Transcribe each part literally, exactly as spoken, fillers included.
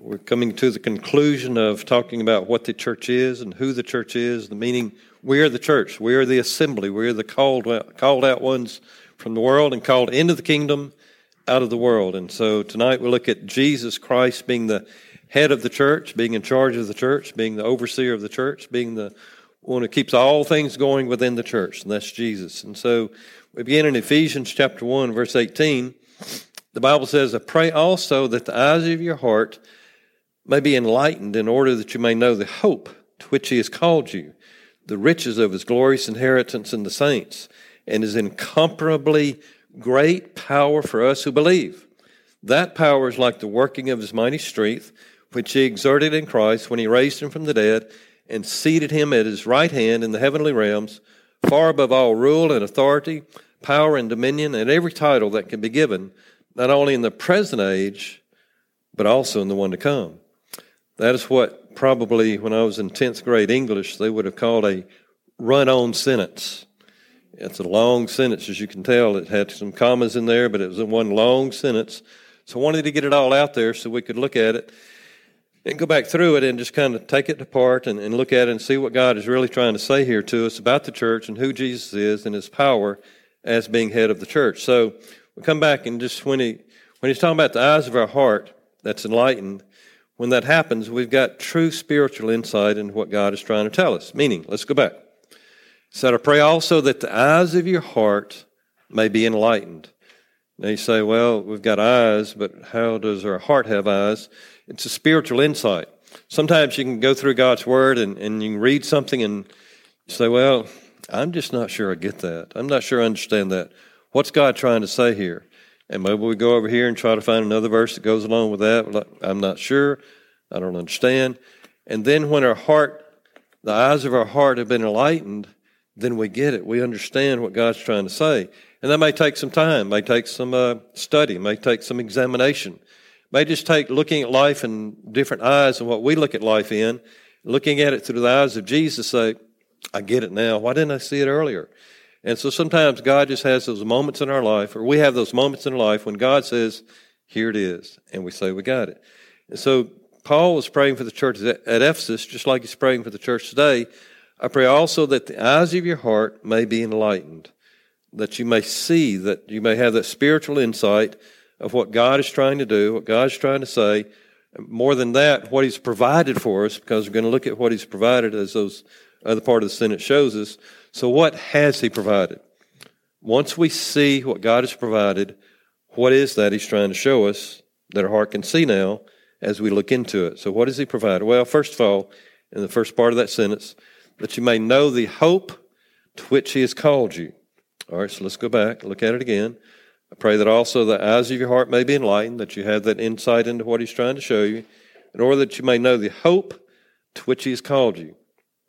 we're coming to the conclusion of talking about what the church is and who the church is, the meaning we are the church, we are the assembly, we are the called, called out ones from the world and called into the kingdom out of the world. And so tonight we look at Jesus Christ being the head of the church, being in charge of the church, being the overseer of the church, being the one who keeps all things going within the church, and that's Jesus. And so we begin in Ephesians chapter one, verse eighteen. The Bible says, I pray also that the eyes of your heart may be enlightened in order that you may know the hope to which he has called you, the riches of his glorious inheritance in the saints, and his incomparably great power for us who believe. That power is like the working of his mighty strength, which he exerted in Christ when he raised him from the dead and seated him at his right hand in the heavenly realms, far above all rule and authority, power and dominion, and every title that can be given, not only in the present age, but also in the one to come. That is what probably when I was in tenth grade English, they would have called a run-on sentence. It's a long sentence, as you can tell. It had some commas in there, but it was one long sentence. So I wanted to get it all out there so we could look at it and go back through it and just kind of take it apart and, and look at it and see what God is really trying to say here to us about the church and who Jesus is and his power as being head of the church. So we come back and just when he when he's talking about the eyes of our heart that's enlightened, when that happens, we've got true spiritual insight into what God is trying to tell us. Meaning, let's go back. He said, I pray also that the eyes of your heart may be enlightened. Now you say, well, we've got eyes, but how does our heart have eyes? It's a spiritual insight. Sometimes you can go through God's Word and, and you can read something and you say, well, I'm just not sure I get that. I'm not sure I understand that. What's God trying to say here? And maybe we go over here and try to find another verse that goes along with that. I'm not sure. I don't understand. And then when our heart, the eyes of our heart have been enlightened, then we get it. We understand what God's trying to say. And that may take some time, may take some uh, study, may take some examination, may just take looking at life in different eyes and what we look at life in, looking at it through the eyes of Jesus, say, I get it now. Why didn't I see it earlier? And so sometimes God just has those moments in our life, or we have those moments in life when God says, here it is, and we say, we got it. And so Paul was praying for the church at Ephesus, just like he's praying for the church today. I pray also that the eyes of your heart may be enlightened, that you may see, that you may have that spiritual insight of what God is trying to do, what God's trying to say. More than that, what he's provided for us, because we're going to look at what he's provided as those other part of the sentence shows us. So what has he provided? Once we see what God has provided, what is that he's trying to show us that our heart can see now as we look into it? So what has he provided? Well, first of all, in the first part of that sentence, that you may know the hope to which he has called you. All right, so let's go back, look at it again. I pray that also the eyes of your heart may be enlightened, that you have that insight into what he's trying to show you, in order that you may know the hope to which he has called you.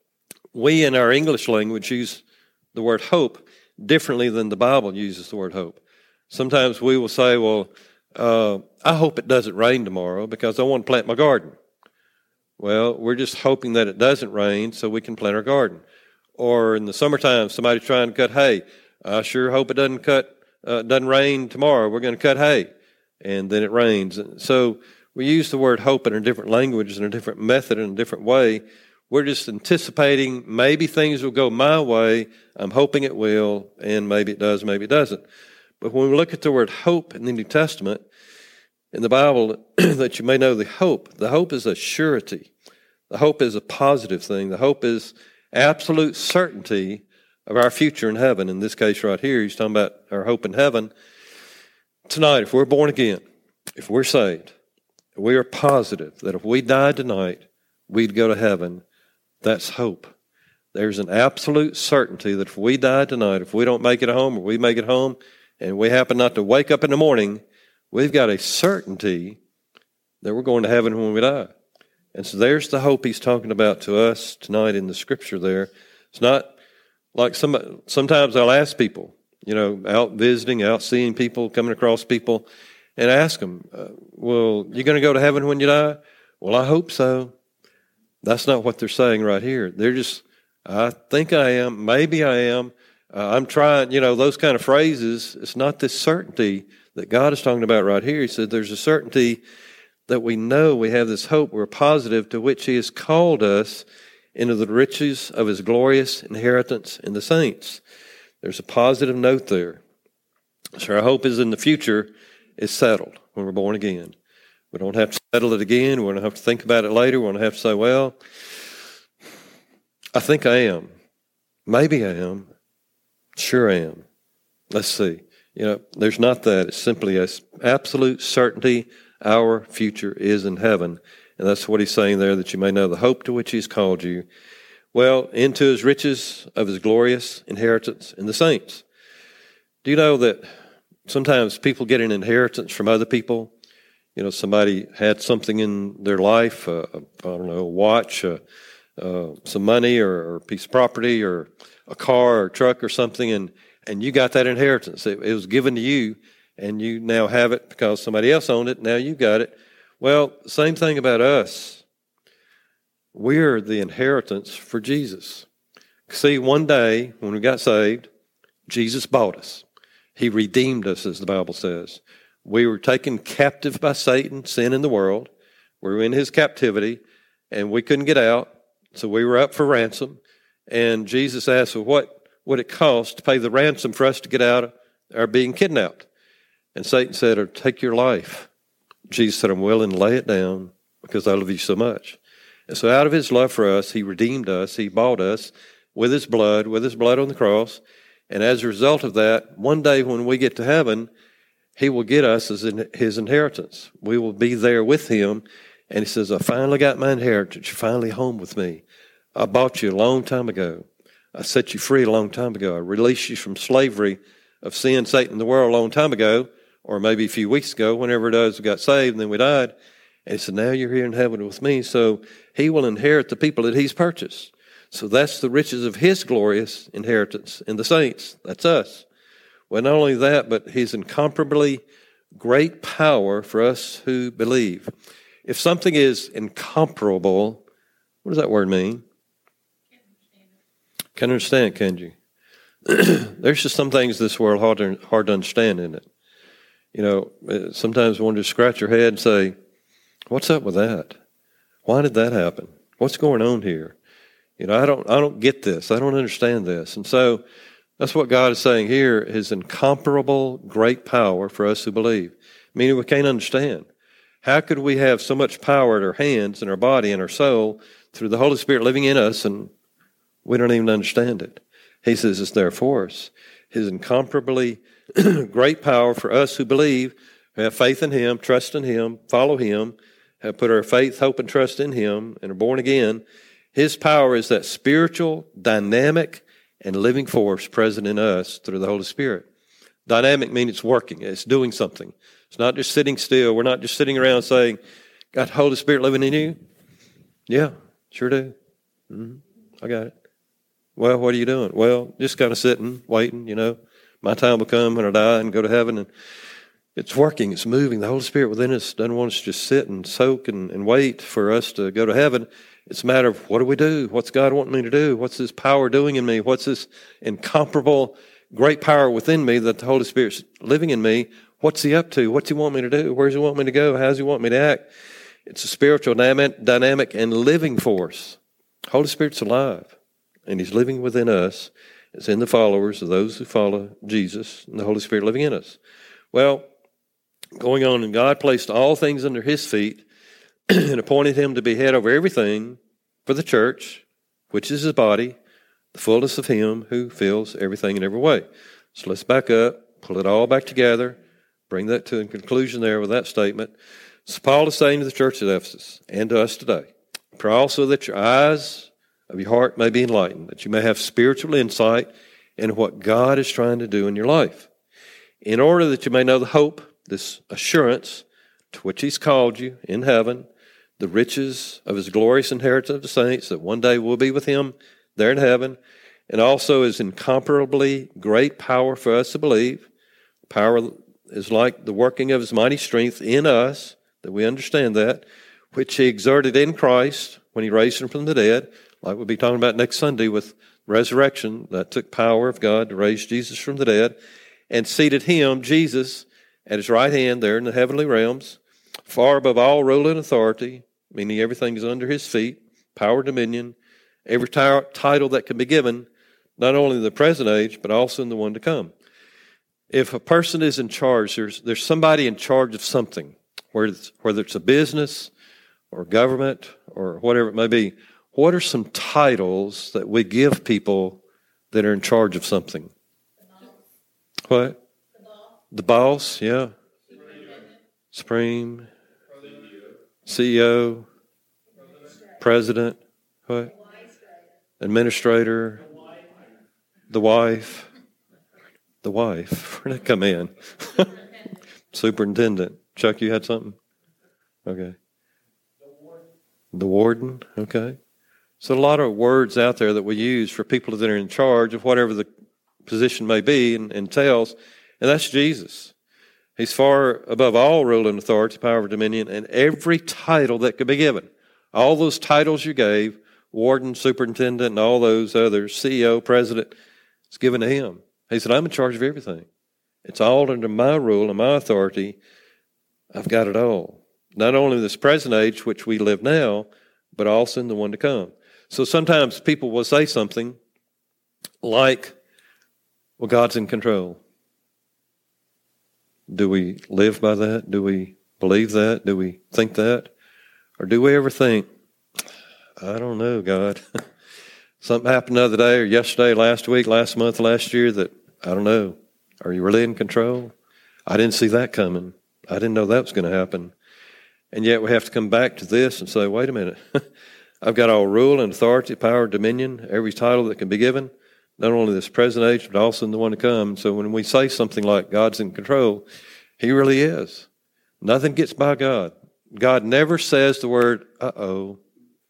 We in our English language use the word hope differently than the Bible uses the word hope. Sometimes we will say, well, uh, I hope it doesn't rain tomorrow because I want to plant my garden. Well, we're just hoping that it doesn't rain so we can plant our garden. Or in the summertime, somebody's trying to cut hay. I sure hope it doesn't cut, uh, doesn't rain tomorrow. We're going to cut hay, and then it rains. So we use the word hope in a different language, in a different method, in a different way. We're just anticipating maybe things will go my way. I'm hoping it will, and maybe it does, maybe it doesn't. But when we look at the word hope in the New Testament, in the Bible, that you may know the hope. The hope is a surety. The hope is a positive thing. The hope is absolute certainty of our future in heaven. In this case right here, he's talking about our hope in heaven. Tonight, if we're born again, if we're saved, we are positive that if we died tonight, we'd go to heaven. That's hope. There's an absolute certainty that if we die tonight, if we don't make it home or we make it home and we happen not to wake up in the morning, we've got a certainty that we're going to heaven when we die. And so there's the hope he's talking about to us tonight in the scripture there. It's not like some, sometimes I'll ask people, you know, out visiting, out seeing people, coming across people, and ask them, uh, well, you going to go to heaven when you die? Well, I hope so. That's not what they're saying right here. They're just, I think I am, maybe I am, uh, I'm trying, you know, those kind of phrases. It's not this certainty that God is talking about right here. He said there's a certainty that we know we have this hope, we're positive, to which he has called us into the riches of his glorious inheritance in the saints. There's a positive note there. So our hope is in the future is settled when we're born again. We don't have to settle it again. We don't have to think about it later. We don't have to say, well, I think I am. Maybe I am. Sure I am. Let's see. You know, there's not that. It's simply an absolute certainty our future is in heaven. And that's what he's saying there, that you may know the hope to which he's called you. Well, into his riches of his glorious inheritance in the saints. Do you know that sometimes people get an inheritance from other people? You know, somebody had something in their life, uh, I don't know, a watch, uh, uh, some money or, or a piece of property or a car or a truck or something, and, and you got that inheritance. It, it was given to you, and you now have it because somebody else owned it. Now you got it. Well, same thing about us. We're the inheritance for Jesus. See, one day when we got saved, Jesus bought us. He redeemed us, as the Bible says. We were taken captive by Satan, sin in the world. We were in his captivity, and we couldn't get out, so we were up for ransom. And Jesus asked, well, what would it cost to pay the ransom for us to get out of our being kidnapped? And Satan said, or take your life. Jesus said, I'm willing to lay it down because I love you so much. And so out of his love for us, he redeemed us. He bought us with his blood, with his blood on the cross. And as a result of that, one day when we get to heaven, he will get us as in his inheritance. We will be there with him. And he says, I finally got my inheritance. You're finally home with me. I bought you a long time ago. I set you free a long time ago. I released you from slavery of sin, Satan, and the world a long time ago, or maybe a few weeks ago, whenever it was we got saved and then we died. And he said, now you're here in heaven with me. So he will inherit the people that he's purchased. So that's the riches of his glorious inheritance in the saints. That's us. Well, not only that, but his incomparably great power for us who believe. If something is incomparable, what does that word mean? Can't understand, can you? There's just some things in this world hard to, hard to understand, isn't it? You know, sometimes we want to scratch your head and say, what's up with that? Why did that happen? What's going on here? You know, I don't I don't get this. I don't understand this. And so that's what God is saying here, his incomparable great power for us who believe. Meaning we can't understand. How could we have so much power at our hands and our body and our soul through the Holy Spirit living in us and we don't even understand it? He says it's there for us. His incomparably great power for us who believe, who have faith in him, trust in him, follow him, have put our faith, hope, and trust in him, and are born again. His power is that spiritual, dynamic, and living force present in us through the Holy Spirit. Dynamic means it's working. It's doing something. It's not just sitting still. We're not just sitting around saying, got the Holy Spirit living in you? Yeah, sure do. Mm-hmm. I got it. Well, what are you doing? Well, just kind of sitting, waiting, you know. My time will come when I die and go to heaven. And it's working. It's moving. The Holy Spirit within us doesn't want us to just sit and soak and, and wait for us to go to heaven. It's a matter of what do we do? What's God wanting me to do? What's His power doing in me? What's this incomparable great power within me that the Holy Spirit's living in me? What's He up to? What's He want me to do? Where does He want me to go? How does He want me to act? It's a spiritual, dynamic, and living force. Holy Spirit's alive, and He's living within us. It's in the followers of those who follow Jesus and the Holy Spirit living in us. Well, going on, and God placed all things under His feet and appointed Him to be head over everything for the church, which is His body, the fullness of Him who fills everything in every way. So let's back up, pull it all back together, bring that to a conclusion there with that statement. So Paul is saying to the church at Ephesus and to us today, pray also that your eyes of your heart may be enlightened, that you may have spiritual insight into what God is trying to do in your life, in order that you may know the hope, this assurance to which He's called you in heaven, the riches of His glorious inheritance of the saints, that one day we'll be with Him there in heaven, and also His incomparably great power for us to believe. Power is like the working of His mighty strength in us, that we understand that, which He exerted in Christ when He raised Him from the dead, like we'll be talking about next Sunday with resurrection. That took power of God to raise Jesus from the dead, and seated Him, Jesus, at His right hand there in the heavenly realms, far above all rule and authority, meaning everything is under his feet, power, dominion, every t- title that can be given, not only in the present age, but also in the one to come. If a person is in charge, there's, there's somebody in charge of something, whether it's, whether it's a business or government or whatever it may be. What are some titles that we give people that are in charge of something? What? The boss. The boss, yeah. Supreme. C E O. President. What? Administrator. The wife. The wife. Where did that come in? Superintendent. Chuck, you had something? Okay. The warden. Okay. So a lot of words out there that we use for people that are in charge of whatever the position may be and entails, and that's Jesus. He's far above all rule and authority, power, dominion, and every title that could be given. All those titles you gave, warden, superintendent, and all those others, C E O, president, it's given to him. He said, I'm in charge of everything. It's all under my rule and my authority. I've got it all. Not only in this present age, which we live now, but also in the one to come. So sometimes people will say something like, well, God's in control. Do we live by that? Do we believe that? Do we think that? Or do we ever think, I don't know, God. Something happened the other day or yesterday, last week, last month, last year that, I don't know. Are you really in control? I didn't see that coming. I didn't know that was going to happen. And yet we have to come back to this and say, wait a minute. I've got all rule and authority, power, dominion, every title that can be given, not only this present age, but also in the one to come. So when we say something like God's in control, he really is. Nothing gets by God. God never says the word, uh-oh.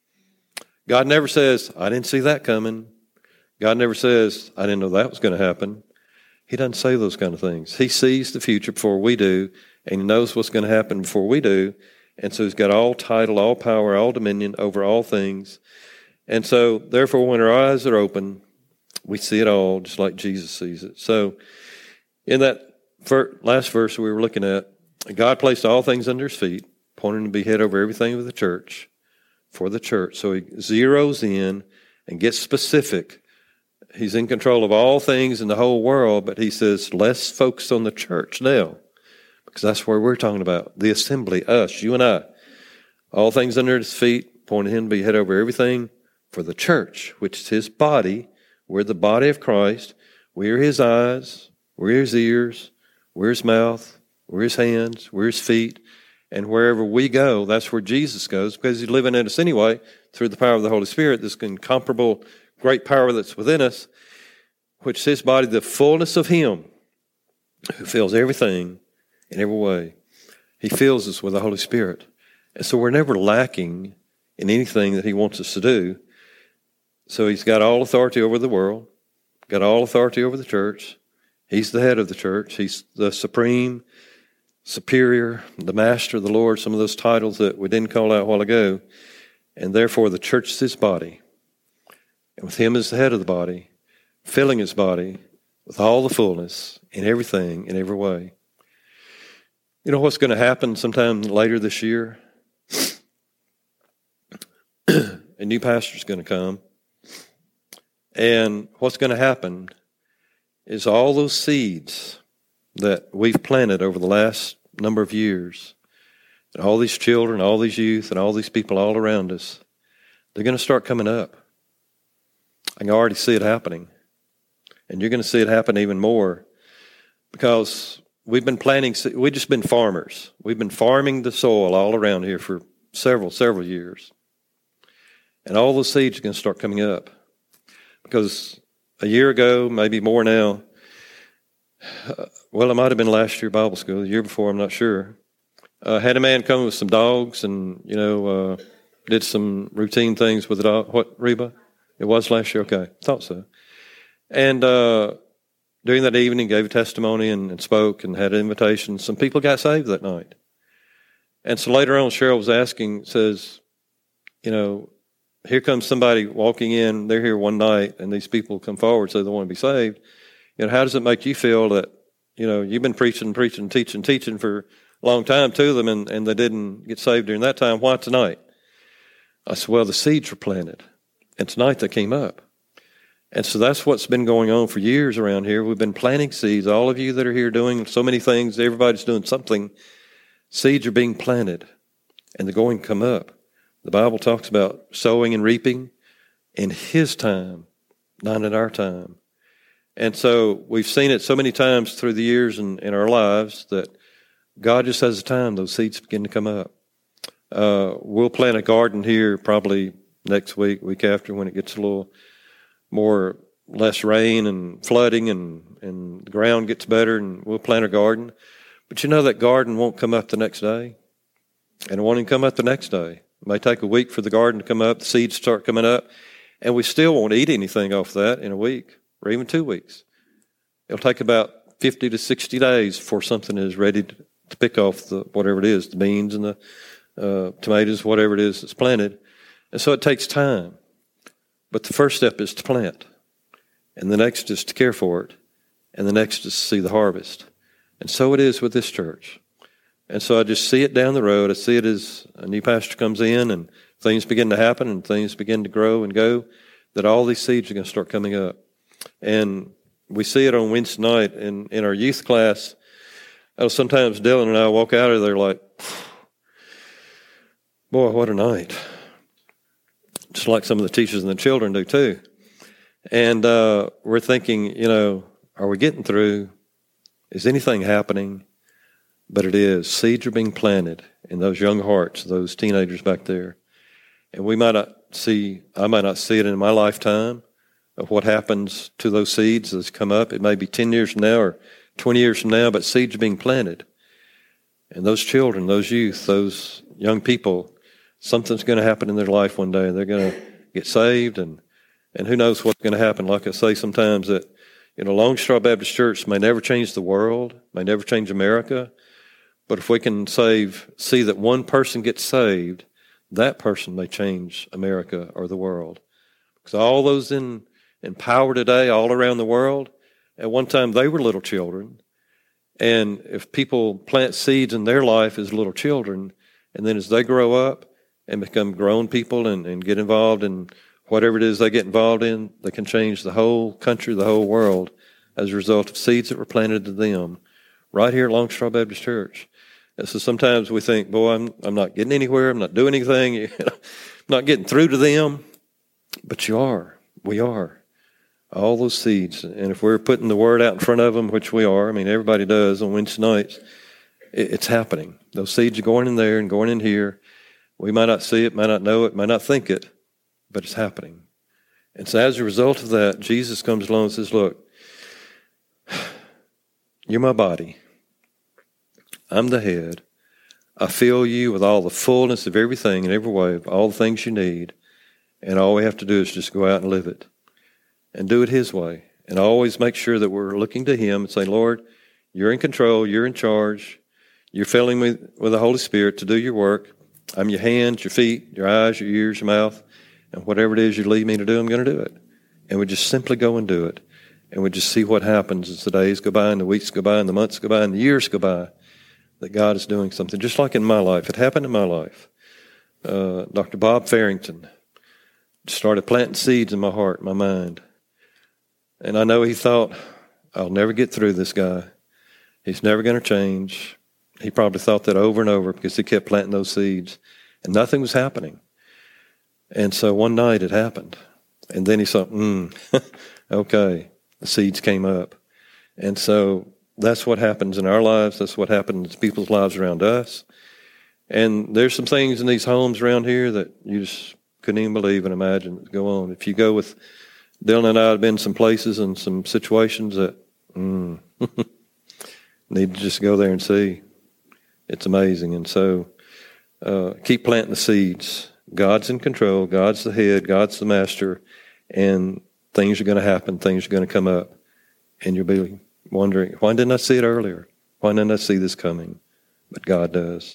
God never says, I didn't see that coming. God never says, I didn't know that was going to happen. He doesn't say those kind of things. He sees the future before we do, and he knows what's going to happen before we do. And so he's got all title, all power, all dominion over all things. And so, therefore, when our eyes are open, we see it all just like Jesus sees it. So in that last verse we were looking at, God placed all things under his feet, pointing to be head over everything of the church, for the church. So he zeroes in and gets specific. He's in control of all things in the whole world, but he says, let's focus on the church now. Because that's where we're talking about, the assembly, us, you and I. All things under his feet, pointing him to be head over everything for the church, which is his body. We're the body of Christ. We're his eyes. We're his ears. We're his mouth. We're his hands. We're his feet. And wherever we go, that's where Jesus goes, because he's living in us anyway through the power of the Holy Spirit, this incomparable great power that's within us, which is his body, the fullness of him who fills everything in every way. He fills us with the Holy Spirit. And so we're never lacking in anything that he wants us to do. So he's got all authority over the world, got all authority over the church. He's the head of the church. He's the supreme, superior, the master, the Lord, some of those titles that we didn't call out a while ago. And therefore the church is his body. And with him as the head of the body, filling his body with all the fullness in everything, in every way. You know what's going to happen sometime later this year? A new pastor's going to come. And what's going to happen is all those seeds that we've planted over the last number of years, and all these children, all these youth, and all these people all around us, they're going to start coming up. I can already see it happening. And you're going to see it happen even more because we've been planting, we've just been farmers. We've been farming the soil all around here for several, several years. And all those seeds are going to start coming up. Because a year ago, maybe more now, uh, well, it might have been last year Bible school, the year before, I'm not sure. Uh, had a man come with some dogs and, you know, uh, did some routine things with the dog. What, Reba? It was last year? Okay, thought so. And uh, during that evening, gave a testimony and, and spoke and had an invitation. Some people got saved that night. And so later on, Cheryl was asking, says, you know, here comes somebody walking in, they're here one night, and these people come forward, say they want to be saved. You know, how does it make you feel that, you know, you've been preaching, preaching, teaching, teaching for long time to them, and, and they didn't get saved during that time. Why tonight? I said, well, the seeds were planted, and tonight they came up. And so that's what's been going on for years around here. We've been planting seeds. All of you that are here doing so many things, everybody's doing something. Seeds are being planted, and they're going to come up. The Bible talks about sowing and reaping in His time, not in our time. And so we've seen it so many times through the years in, in our lives that God just has a time those seeds begin to come up. Uh, we'll plant a garden here probably next week, week after, when it gets a little more, less rain and flooding and, and the ground gets better, and we'll plant a garden. But you know that garden won't come up the next day, and it won't even come up the next day. It may take a week for the garden to come up, the seeds start coming up, and we still won't eat anything off that in a week or even two weeks. It'll take about fifty to sixty days before something is ready to, to pick off the whatever it is, the beans and the uh, tomatoes, whatever it is that's planted. And so it takes time. But the first step is to plant, and the next is to care for it, and the next is to see the harvest. And so it is with this church. And so I just see it down the road. I see it as a new pastor comes in and things begin to happen and things begin to grow and go, that all these seeds are going to start coming up. And we see it on Wednesday night in, in our youth class. Oh, sometimes Dylan and I walk out of there like, boy, what a night. Just like some of the teachers and the children do too. And uh, we're thinking, you know, are we getting through? Is anything happening? But it is. Seeds are being planted in those young hearts, those teenagers back there. And we might not see, I might not see it in my lifetime of what happens to those seeds as come up. It may be ten years from now or twenty years from now, but seeds are being planted. And those children, those youth, those young people, something's going to happen in their life one day. They're going to get saved, and, and who knows what's going to happen. Like I say sometimes that, you know, Long Straw Baptist Church may never change the world, may never change America, but if we can save, see that one person gets saved, that person may change America or the world. Because all those in, in power today, all around the world, at one time they were little children. And if people plant seeds in their life as little children, and then as they grow up and become grown people and, and get involved in whatever it is they get involved in, they can change the whole country, the whole world, as a result of seeds that were planted to them right here at Long Straw Baptist Church. And so sometimes we think, boy, I'm, I'm not getting anywhere, I'm not doing anything, you know, I'm not getting through to them. But you are. We are. All those seeds. And if we're putting the word out in front of them, which we are, I mean, everybody does on Wednesday nights, it, it's happening. Those seeds are going in there and going in here. We might not see it, might not know it, might not think it, but it's happening. And so as a result of that, Jesus comes along and says, look, you're my body. I'm the head. I fill you with all the fullness of everything in every way, of all the things you need. And all we have to do is just go out and live it. And do it His way. And always make sure that we're looking to Him and say, Lord, you're in control, you're in charge. You're filling me with the Holy Spirit to do your work. I'm your hands, your feet, your eyes, your ears, your mouth. And whatever it is you lead me to do, I'm going to do it. And we just simply go and do it. And we just see what happens as the days go by and the weeks go by and the months go by and the years go by, that God is doing something. Just like in my life. It happened in my life. Uh, Doctor Bob Farrington started planting seeds in my heart, my mind. And I know he thought, I'll never get through this guy. He's never going to change. He probably thought that over and over because he kept planting those seeds. And nothing was happening. And so one night it happened. And then he thought, hmm, okay, the seeds came up. And so that's what happens in our lives. That's what happens in people's lives around us. And there's some things in these homes around here that you just couldn't even believe and imagine that go on. If you go with Dylan and I have been some places and some situations that mm, need to just go there and see. It's amazing. And so uh, keep planting the seeds. God's in control. God's the head. God's the master. And things are going to happen. Things are going to come up. And you'll be wondering, why didn't I see it earlier? Why didn't I see this coming? But God does.